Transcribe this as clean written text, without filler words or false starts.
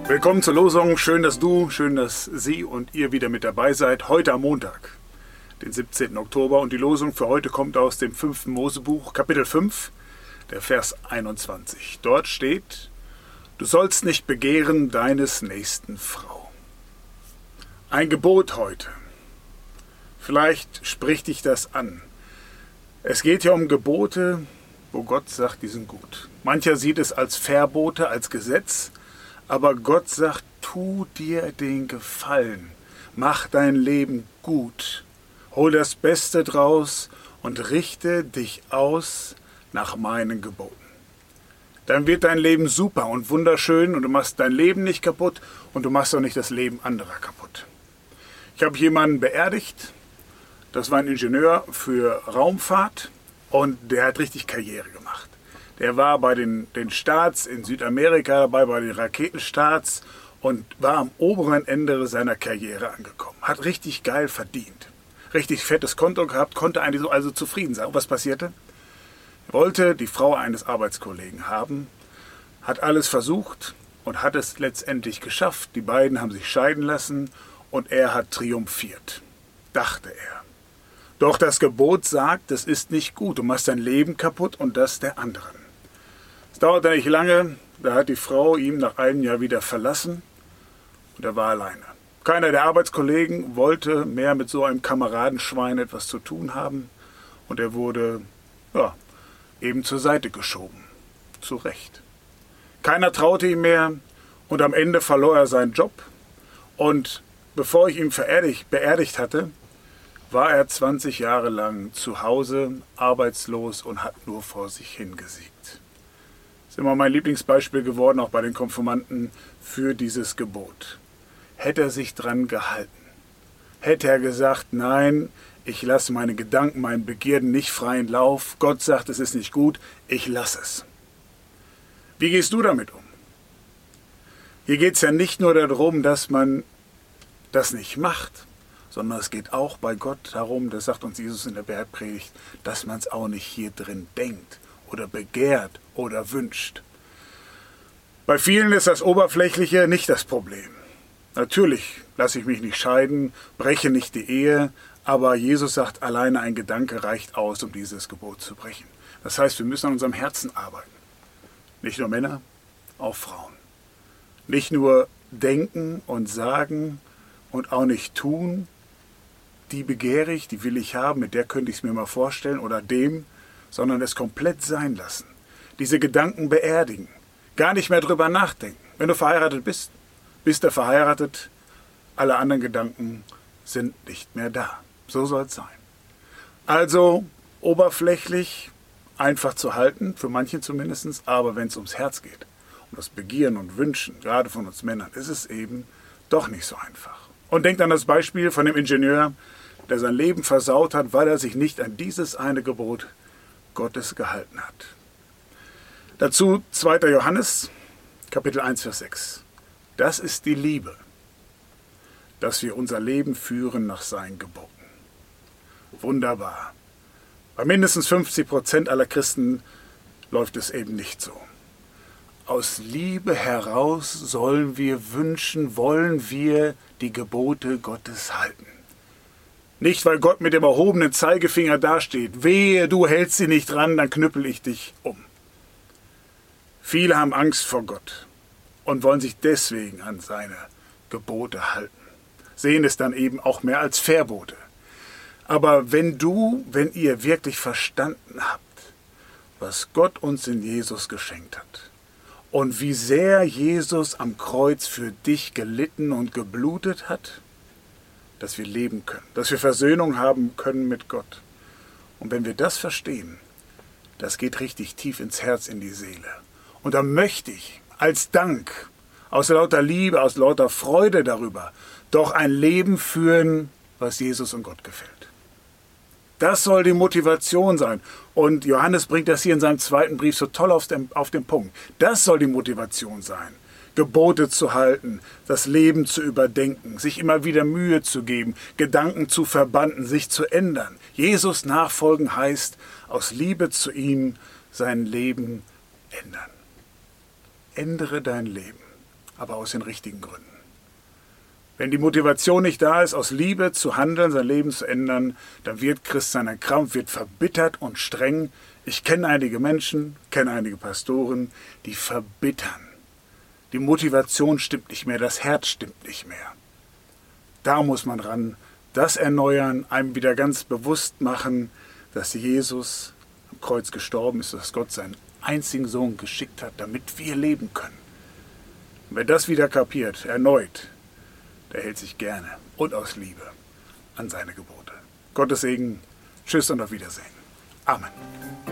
Willkommen zur Losung. Schön, dass Sie und ihr wieder mit dabei seid. Heute am Montag, den 17. Oktober. Und die Losung für heute kommt aus dem 5. Mosebuch, Kapitel 5, der Vers 21. Dort steht: Du sollst nicht begehren deines nächsten Frau. Ein Gebot heute. Vielleicht spricht dich das an. Es geht ja um Gebote, wo Gott sagt, die sind gut. Mancher sieht es als Verbote, als Gesetz. Aber Gott sagt, tu dir den Gefallen, mach dein Leben gut, hol das Beste draus und richte dich aus nach meinen Geboten. Dann wird dein Leben super und wunderschön und du machst dein Leben nicht kaputt und du machst auch nicht das Leben anderer kaputt. Ich habe jemanden beerdigt, das war ein Ingenieur für Raumfahrt und der hat richtig Karriere gemacht. Der war bei den Starts in Südamerika dabei, bei den Raketenstarts und war am oberen Ende seiner Karriere angekommen. Hat richtig geil verdient. Richtig fettes Konto gehabt, konnte eigentlich also zufrieden sein. Und was passierte? Er wollte die Frau eines Arbeitskollegen haben, hat alles versucht und hat es letztendlich geschafft. Die beiden haben sich scheiden lassen und er hat triumphiert, dachte er. Doch das Gebot sagt, das ist nicht gut. Du machst dein Leben kaputt und das der anderen. Es dauerte nicht lange, da hat die Frau ihn nach einem Jahr wieder verlassen und er war alleine. Keiner der Arbeitskollegen wollte mehr mit so einem Kameradenschwein etwas zu tun haben und er wurde, eben zur Seite geschoben. Zu Recht. Keiner traute ihm mehr und am Ende verlor er seinen Job und bevor ich ihn beerdigt hatte, war er 20 Jahre lang zu Hause, arbeitslos und hat nur vor sich hingesiegt. Das ist immer mein Lieblingsbeispiel geworden, auch bei den Konfirmanden, für dieses Gebot. Hätte er sich dran gehalten, hätte er gesagt, nein, ich lasse meine Gedanken, meinen Begierden nicht freien Lauf, Gott sagt, es ist nicht gut, ich lasse es. Wie gehst du damit um? Hier geht es ja nicht nur darum, dass man das nicht macht, sondern es geht auch bei Gott darum, das sagt uns Jesus in der Bergpredigt, dass man es auch nicht hier drin denkt oder begehrt oder wünscht. Bei vielen ist das Oberflächliche nicht das Problem. Natürlich lasse ich mich nicht scheiden, breche nicht die Ehe, aber Jesus sagt, alleine ein Gedanke reicht aus, um dieses Gebot zu brechen. Das heißt, wir müssen an unserem Herzen arbeiten. Nicht nur Männer, auch Frauen. Nicht nur denken und sagen und auch nicht tun, die begehre ich, die will ich haben, mit der könnte ich es mir mal vorstellen oder dem, sondern es komplett sein lassen. Diese Gedanken beerdigen. Gar nicht mehr drüber nachdenken. Wenn du verheiratet bist, bist du verheiratet, alle anderen Gedanken sind nicht mehr da. So soll es sein. Also oberflächlich einfach zu halten, für manche zumindest, aber wenn es ums Herz geht, um das Begieren und Wünschen, gerade von uns Männern, ist es eben doch nicht so einfach. Und denkt an das Beispiel von dem Ingenieur, der sein Leben versaut hat, weil er sich nicht an dieses eine Gebot Gottes gehalten hat. Dazu 2. Johannes, Kapitel 1, Vers 6. Das ist die Liebe, dass wir unser Leben führen nach seinen Geboten. Wunderbar. Bei mindestens 50% aller Christen läuft es eben nicht so. Aus Liebe heraus sollen wir wünschen, wollen wir die Gebote Gottes halten. Nicht, weil Gott mit dem erhobenen Zeigefinger dasteht. Wehe, du hältst sie nicht dran, dann knüppel ich dich um. Viele haben Angst vor Gott und wollen sich deswegen an seine Gebote halten. Sehen es dann eben auch mehr als Verbote. Aber wenn ihr wirklich verstanden habt, was Gott uns in Jesus geschenkt hat und wie sehr Jesus am Kreuz für dich gelitten und geblutet hat, dass wir leben können, dass wir Versöhnung haben können mit Gott. Und wenn wir das verstehen, das geht richtig tief ins Herz, in die Seele. Und dann möchte ich als Dank, aus lauter Liebe, aus lauter Freude darüber, doch ein Leben führen, was Jesus und Gott gefällt. Das soll die Motivation sein. Und Johannes bringt das hier in seinem 2. Brief so toll auf den Punkt. Das soll die Motivation sein. Gebote zu halten, das Leben zu überdenken, sich immer wieder Mühe zu geben, Gedanken zu verbanden, sich zu ändern. Jesus nachfolgen heißt, aus Liebe zu ihm sein Leben ändern. Ändere dein Leben. aber aus den richtigen Gründen. Wenn die Motivation nicht da ist, aus Liebe zu handeln, sein Leben zu ändern, dann wird Christsein ein Krampf, wird verbittert und streng. Ich kenne einige Menschen, kenne einige Pastoren, die verbittern. Die Motivation stimmt nicht mehr, das Herz stimmt nicht mehr. Da muss man ran, das erneuern, einem wieder ganz bewusst machen, dass Jesus am Kreuz gestorben ist, dass Gott seinen einzigen Sohn geschickt hat, damit wir leben können. Und wer das wieder kapiert, erneut, der hält sich gerne und aus Liebe an seine Gebote. Gottes Segen, tschüss und auf Wiedersehen. Amen.